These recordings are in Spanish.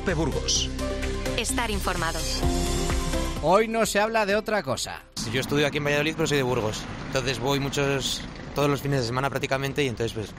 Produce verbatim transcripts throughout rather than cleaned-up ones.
COPE Burgos. Estar informado. Hoy no se habla de otra cosa. Yo estudio aquí en Valladolid, pero soy de Burgos. Entonces voy muchos, todos los fines de semana prácticamente, y entonces pues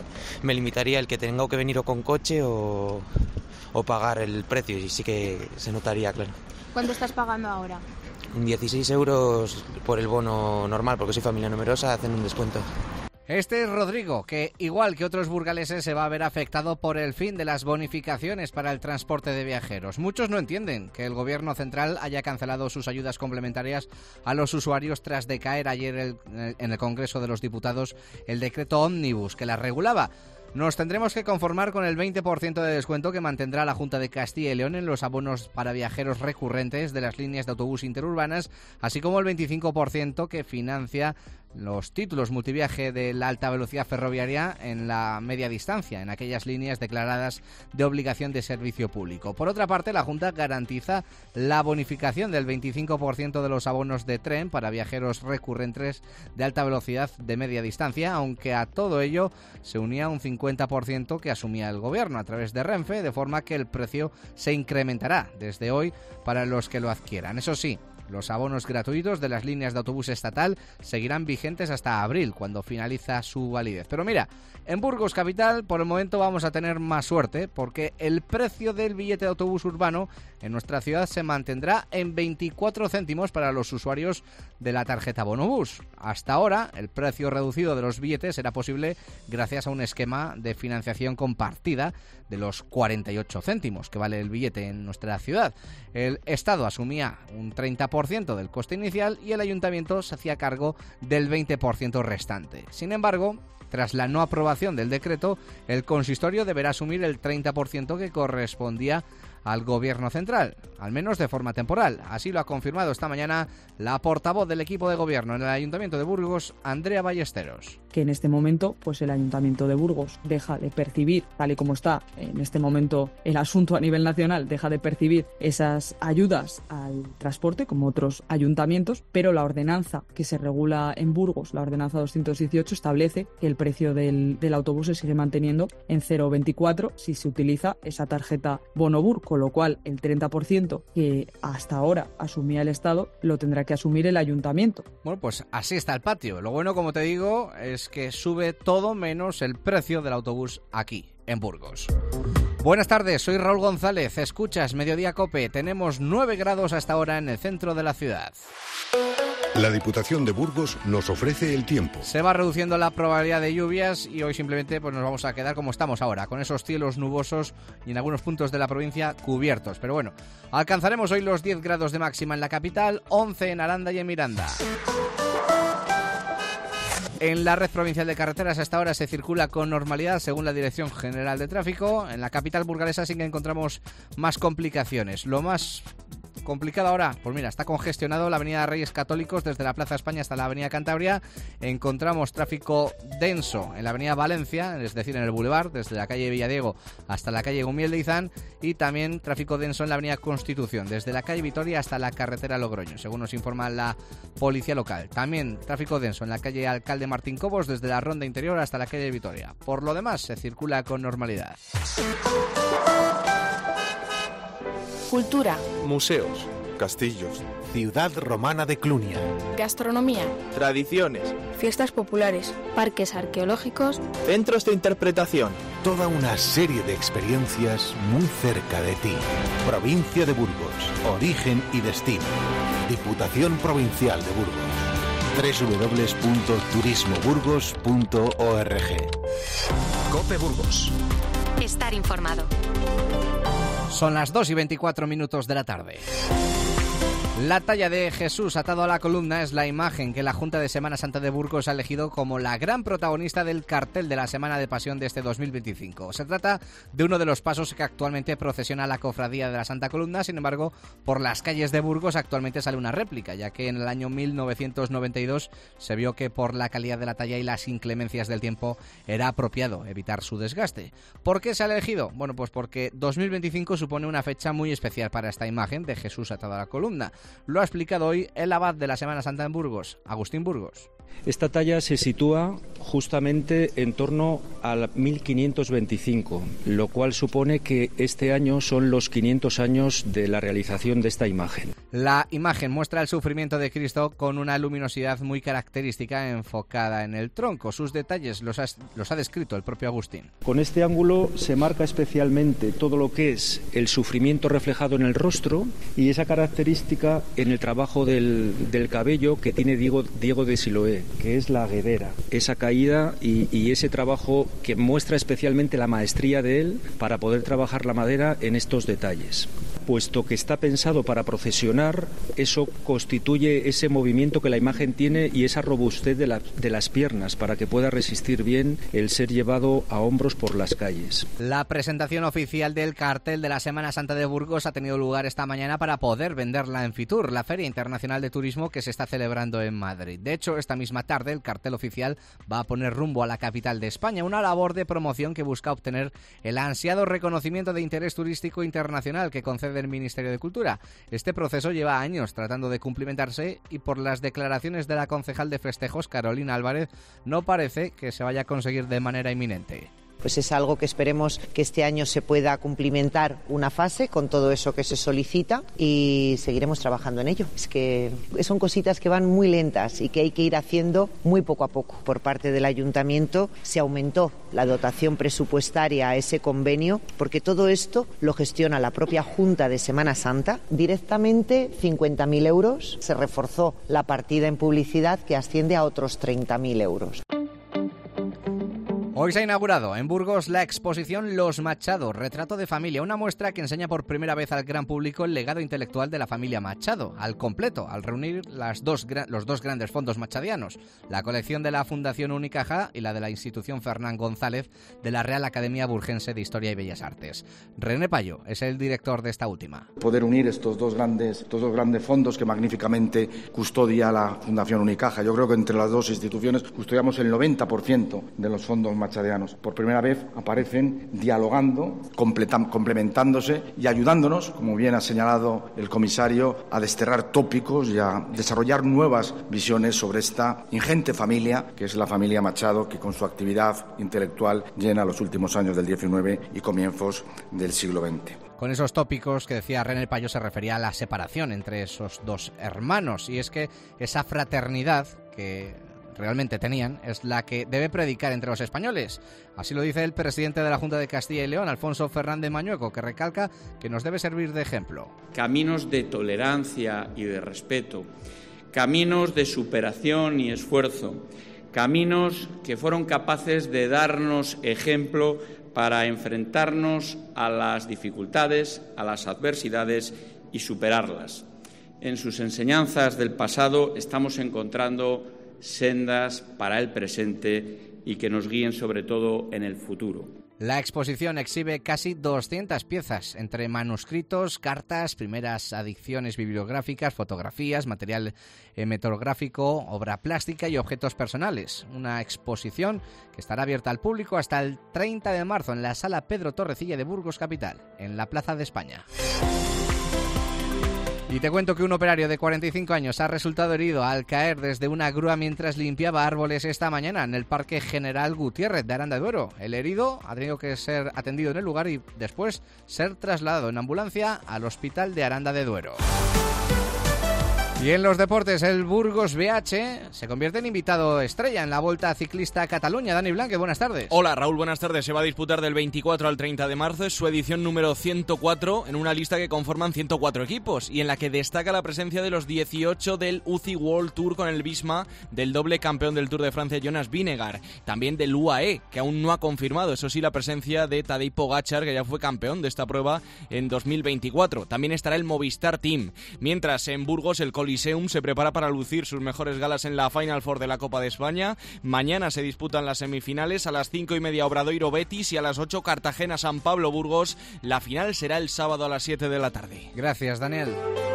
me limitaría el que tenga que venir o con coche o, o pagar el precio, y sí que se notaría, claro. ¿Cuánto estás pagando ahora? dieciséis euros por el bono normal, porque soy familia numerosa, hacen un descuento. Este es Rodrigo, que igual que otros burgaleses se va a ver afectado por el fin de las bonificaciones para el transporte de viajeros. Muchos no entienden que el gobierno central haya cancelado sus ayudas complementarias a los usuarios tras decaer ayer el, en el Congreso de los Diputados el decreto ómnibus que las regulaba. Nos tendremos que conformar con el veinte por ciento de descuento que mantendrá la Junta de Castilla y León en los abonos para viajeros recurrentes de las líneas de autobús interurbanas, así como el veinticinco por ciento que financia los títulos multiviaje de la alta velocidad ferroviaria en la media distancia, en aquellas líneas declaradas de obligación de servicio público. Por otra parte, la Junta garantiza la bonificación del veinticinco por ciento de los abonos de tren para viajeros recurrentes de alta velocidad de media distancia, aunque a todo ello se unía un cincuenta por ciento que asumía el gobierno a través de Renfe, de forma que el precio se incrementará desde hoy para los que lo adquieran. Eso sí, los abonos gratuitos de las líneas de autobús estatal seguirán vigentes hasta abril, cuando finaliza su validez. Pero mira, en Burgos Capital por el momento vamos a tener más suerte, porque el precio del billete de autobús urbano en nuestra ciudad se mantendrá en veinticuatro céntimos para los usuarios de la tarjeta Bonobús. Hasta ahora, el precio reducido de los billetes era posible gracias a un esquema de financiación compartida de los cuarenta y ocho céntimos que vale el billete en nuestra ciudad. El Estado asumía un treinta por ciento del coste inicial y el Ayuntamiento se hacía cargo del veinte por ciento restante. Sin embargo, tras la no aprobación del decreto, el consistorio deberá asumir el treinta por ciento que correspondía al Gobierno central, al menos de forma temporal. Así lo ha confirmado esta mañana la portavoz del equipo de gobierno en el Ayuntamiento de Burgos, Andrea Ballesteros. Que en este momento, pues el Ayuntamiento de Burgos deja de percibir, tal y como está en este momento el asunto a nivel nacional, deja de percibir esas ayudas al transporte como otros ayuntamientos, pero la ordenanza que se regula en Burgos, la ordenanza doscientos dieciocho, establece que el precio del, del autobús se sigue manteniendo en cero coma veinticuatro si se utiliza esa tarjeta Bonobur, con lo cual el treinta por ciento que hasta ahora asumía el Estado lo tendrá que asumir el Ayuntamiento. Bueno, pues así está el patio. Lo bueno, como te digo, es que sube todo menos el precio del autobús aquí, en Burgos. Buenas tardes, soy Raúl González. Escuchas Mediodía COPE. Tenemos nueve grados hasta ahora en el centro de la ciudad. La Diputación de Burgos nos ofrece el tiempo. Se va reduciendo la probabilidad de lluvias y hoy simplemente pues nos vamos a quedar como estamos ahora, con esos cielos nubosos y en algunos puntos de la provincia cubiertos. Pero bueno, alcanzaremos hoy los diez grados de máxima en la capital, once en Aranda y en Miranda. En la red provincial de carreteras hasta ahora se circula con normalidad según la Dirección General de Tráfico. En la capital burgalesa sí que encontramos más complicaciones. Lo más complicado ahora, pues mira, está congestionado la avenida Reyes Católicos desde la Plaza España hasta la avenida Cantabria. Encontramos tráfico denso en la avenida Valencia, es decir, en el Boulevard, desde la calle Villadiego hasta la calle Gumiel de Izán, y también tráfico denso en la avenida Constitución, desde la calle Vitoria hasta la carretera Logroño, según nos informa la policía local. También tráfico denso en la calle Alcalde Martín Cobos, desde la Ronda Interior hasta la calle Vitoria. Por lo demás, se circula con normalidad. Cultura, museos, castillos, ciudad romana de Clunia, gastronomía, tradiciones, fiestas populares, parques arqueológicos, centros de interpretación. Toda una serie de experiencias muy cerca de ti. Provincia de Burgos, origen y destino. Diputación Provincial de Burgos. doble u doble u doble u punto turismo burgos punto org. COPE Burgos. estar informado. Son las dos y veinticuatro minutos de la tarde. La talla de Jesús atado a la columna es la imagen que la Junta de Semana Santa de Burgos ha elegido como la gran protagonista del cartel de la Semana de Pasión de este dos mil veinticinco. Se trata de uno de los pasos que actualmente procesiona la Cofradía de la Santa Columna. Sin embargo, por las calles de Burgos actualmente sale una réplica, ya que en el año mil novecientos noventa y dos se vio que por la calidad de la talla y las inclemencias del tiempo era apropiado evitar su desgaste. ¿Por qué se ha elegido? Bueno, pues porque dos mil veinticinco supone una fecha muy especial para esta imagen de Jesús atado a la columna. Lo ha explicado hoy el abad de la Semana Santa en Burgos, Agustín Burgos. Esta talla se sitúa justamente en torno al mil quinientos veinticinco, lo cual supone que este año son los quinientos años de la realización de esta imagen. La imagen muestra el sufrimiento de Cristo con una luminosidad muy característica enfocada en el tronco. Sus detalles los ha, los ha descrito el propio Agustín. Con este ángulo se marca especialmente todo lo que es el sufrimiento reflejado en el rostro y esa característica en el trabajo del, del cabello que tiene Diego, Diego de Siloé, que es la aguedera, esa caída y, y ese trabajo que muestra especialmente la maestría de él para poder trabajar la madera en estos detalles. Puesto que está pensado para procesionar, eso constituye ese movimiento que la imagen tiene y esa robustez de, la, de las piernas para que pueda resistir bien el ser llevado a hombros por las calles. La presentación oficial del cartel de la Semana Santa de Burgos ha tenido lugar esta mañana para poder venderla en Fitur, la Feria Internacional de Turismo que se está celebrando en Madrid. De hecho, esta misma tarde el cartel oficial va a poner rumbo a la capital de España, una labor de promoción que busca obtener el ansiado reconocimiento de interés turístico internacional que concede el Ministerio de Cultura. Este proceso lleva años tratando de cumplimentarse y por las declaraciones de la concejal de festejos, Carolina Álvarez, no parece que se vaya a conseguir de manera inminente. Pues es algo que esperemos que este año se pueda cumplimentar una fase con todo eso que se solicita y seguiremos trabajando en ello. Es que son cositas que van muy lentas y que hay que ir haciendo muy poco a poco. Por parte del Ayuntamiento se aumentó la dotación presupuestaria a ese convenio porque todo esto lo gestiona la propia Junta de Semana Santa. Directamente cincuenta mil euros. Se reforzó la partida en publicidad que asciende a otros treinta mil euros. Hoy se ha inaugurado en Burgos la exposición Los Machado, retrato de familia, una muestra que enseña por primera vez al gran público el legado intelectual de la familia Machado, al completo, al reunir las dos, los dos grandes fondos machadianos, la colección de la Fundación Unicaja y la de la Institución Fernán González de la Real Academia Burgense de Historia y Bellas Artes. René Payo es el director de esta última. Poder unir estos dos grandes, estos dos grandes fondos que magníficamente custodia la Fundación Unicaja. Yo creo que entre las dos instituciones custodiamos el noventa por ciento de los fondos machadianos. Por primera vez aparecen dialogando, complementándose y ayudándonos, como bien ha señalado el comisario, a desterrar tópicos y a desarrollar nuevas visiones sobre esta ingente familia que es la familia Machado, que con su actividad intelectual llena los últimos años del diecinueve y comienzos del siglo veinte. Con esos tópicos que decía René Payo se refería a la separación entre esos dos hermanos, y es que esa fraternidad que realmente tenían es la que debe predicar entre los españoles. Así lo dice el presidente de la Junta de Castilla y León, Alfonso Fernández Mañueco, que recalca que nos debe servir de ejemplo. Caminos de tolerancia y de respeto, caminos de superación y esfuerzo, caminos que fueron capaces de darnos ejemplo para enfrentarnos a las dificultades, a las adversidades y superarlas. En sus enseñanzas del pasado estamos encontrando sendas para el presente y que nos guíen sobre todo en el futuro. La exposición exhibe casi doscientas piezas, entre manuscritos, cartas, primeras adiciones bibliográficas, fotografías, material metrográfico, obra plástica y objetos personales. Una exposición que estará abierta al público hasta el treinta de marzo en la Sala Pedro Torrecilla de Burgos Capital, en la Plaza de España. Y te cuento que un operario de cuarenta y cinco años ha resultado herido al caer desde una grúa mientras limpiaba árboles esta mañana en el Parque General Gutiérrez de Aranda de Duero. El herido ha tenido que ser atendido en el lugar y después ser trasladado en ambulancia al Hospital de Aranda de Duero. Y en los deportes, el Burgos B H se convierte en invitado estrella en la Volta Ciclista a Cataluña. Dani Blanque, buenas tardes. Hola Raúl, buenas tardes. Se va a disputar del veinticuatro al treinta de marzo. Es su edición número ciento cuatro en una lista que conforman ciento cuatro equipos y en la que destaca la presencia de los dieciocho del U C I World Tour con el Visma, del doble campeón del Tour de Francia Jonas Vingegaard, también del U A E, que aún no ha confirmado, eso sí, la presencia de Tadej Pogačar, que ya fue campeón de esta prueba en dos mil veinticuatro. También estará el Movistar Team. Mientras en Burgos el Coliseum se prepara para lucir sus mejores galas en la Final Four de la Copa de España. Mañana se disputan las semifinales, a las cinco y media Obradoiro Betis y a las ocho Cartagena San Pablo Burgos. La final será el sábado a las siete de la tarde. Gracias, Daniel.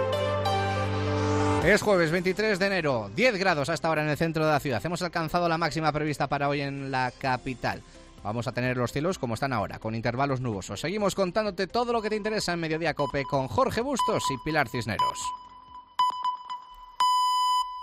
Es jueves veintitrés de enero, diez grados hasta ahora en el centro de la ciudad. Hemos alcanzado la máxima prevista para hoy en la capital. Vamos a tener los cielos como están ahora, con intervalos nubosos. Seguimos contándote todo lo que te interesa en Mediodía Cope con Jorge Bustos y Pilar Cisneros.